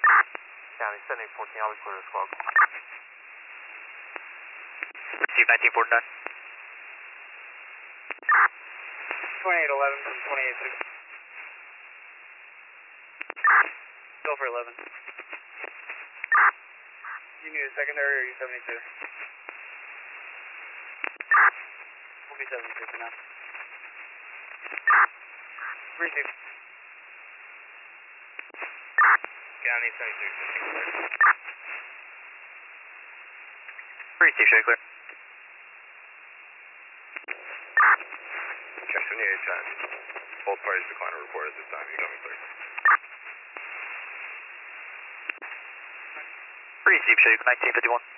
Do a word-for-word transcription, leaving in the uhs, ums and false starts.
County seventy fourteen, I'll be clear to squad. Receive nineteen forty-nine. twenty-eight eleven from twenty-eight six. Go for eleven. You need a secondary or are you seventy-two? We'll be seventy-two for now. Receive. County seventy-two, clear. Receive, show clear. Check seventy-eight times. Both parties decline to report at this time. You got me clear. Receive, show nineteen fifty-one.